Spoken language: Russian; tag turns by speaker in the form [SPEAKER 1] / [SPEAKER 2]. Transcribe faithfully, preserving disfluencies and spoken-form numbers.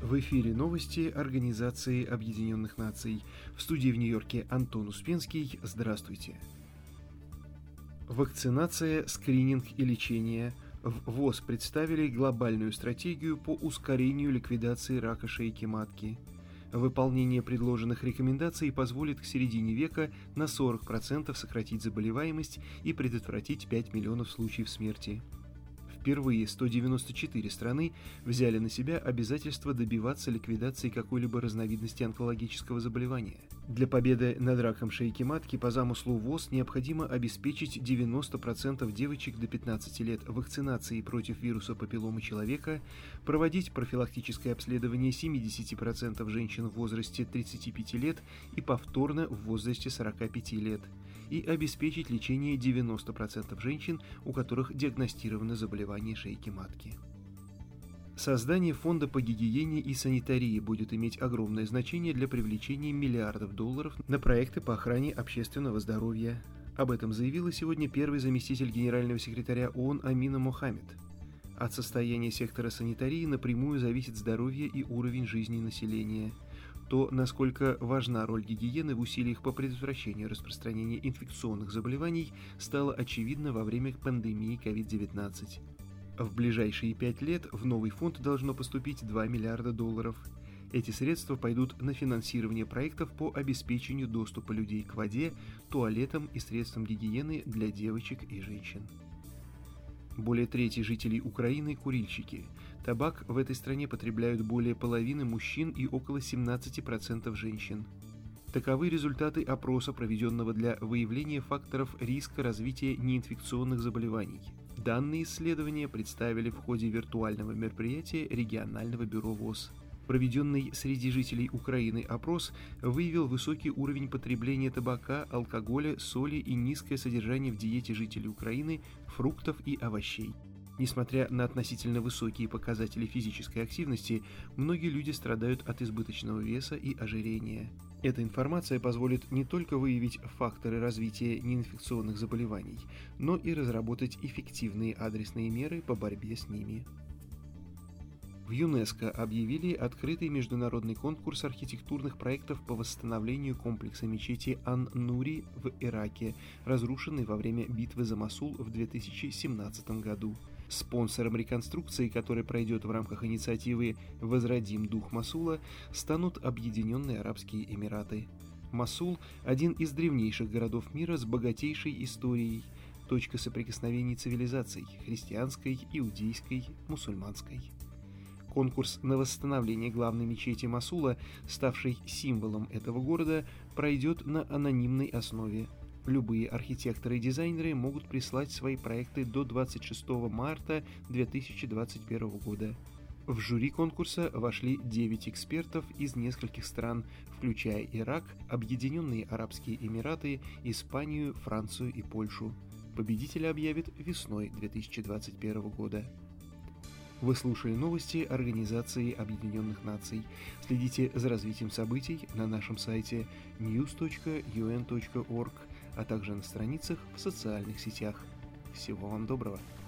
[SPEAKER 1] В эфире новости Организации Объединенных Наций. В студии в Нью-Йорке Антон Успенский. Здравствуйте. Вакцинация, скрининг и лечение. В ВОЗ представили глобальную стратегию по ускорению ликвидации рака шейки матки. Выполнение предложенных рекомендаций позволит к середине века на сорок процентов сократить заболеваемость и предотвратить пять миллионов случаев смерти. Впервые сто девяносто четыре страны взяли на себя обязательство добиваться ликвидации какой-либо разновидности онкологического заболевания. Для победы над раком шейки матки по замыслу ВОЗ необходимо обеспечить девяносто процентов девочек до пятнадцати лет вакцинацией против вируса папилломы человека, проводить профилактическое обследование семидесяти процентов женщин в возрасте тридцати пяти лет и повторно в возрасте сорока пяти лет, и обеспечить лечение девяноста процентов женщин, у которых диагностировано заболевание шейки матки. Создание фонда по гигиене и санитарии будет иметь огромное значение для привлечения миллиардов долларов на проекты по охране общественного здоровья. Об этом заявила сегодня первый заместитель генерального секретаря ООН Амина Мохаммед. От состояния сектора санитарии напрямую зависит здоровье и уровень жизни населения. То, насколько важна роль гигиены в усилиях по предотвращению распространения инфекционных заболеваний, стало очевидно во время пандемии ковид девятнадцать. В ближайшие пять лет в новый фонд должно поступить два миллиарда долларов. Эти средства пойдут на финансирование проектов по обеспечению доступа людей к воде, туалетам и средствам гигиены для девочек и женщин. Более трети жителей Украины – курильщики. Табак в этой стране потребляют более половины мужчин и около семнадцати процентов женщин. Таковы результаты опроса, проведенного для выявления факторов риска развития неинфекционных заболеваний. Данные исследования представили в ходе виртуального мероприятия регионального бюро ВОЗ. Проведенный среди жителей Украины опрос выявил высокий уровень потребления табака, алкоголя, соли и низкое содержание в диете жителей Украины фруктов и овощей. Несмотря на относительно высокие показатели физической активности, многие люди страдают от избыточного веса и ожирения. Эта информация позволит не только выявить факторы развития неинфекционных заболеваний, но и разработать эффективные адресные меры по борьбе с ними. В ЮНЕСКО объявили открытый международный конкурс архитектурных проектов по восстановлению комплекса мечети Ан-Нури в Ираке, разрушенной во время битвы за Мосул в две тысячи семнадцатом году. Спонсором реконструкции, которая пройдет в рамках инициативы «Возродим дух Мосула», станут Объединенные Арабские Эмираты. Мосул – один из древнейших городов мира с богатейшей историей, точка соприкосновений цивилизаций – христианской, иудейской, мусульманской. Конкурс на восстановление главной мечети Мосула, ставшей символом этого города, пройдет на анонимной основе. Любые архитекторы и дизайнеры могут прислать свои проекты до двадцать шестого марта две тысячи двадцать первого года. В жюри конкурса вошли девять экспертов из нескольких стран, включая Ирак, Объединенные Арабские Эмираты, Испанию, Францию и Польшу. Победителя объявят весной две тысячи двадцать первого года. Вы слушали новости Организации Объединенных Наций. Следите за развитием событий на нашем сайте ньюс точка ю эн точка орг, а также на страницах в социальных сетях. Всего вам доброго!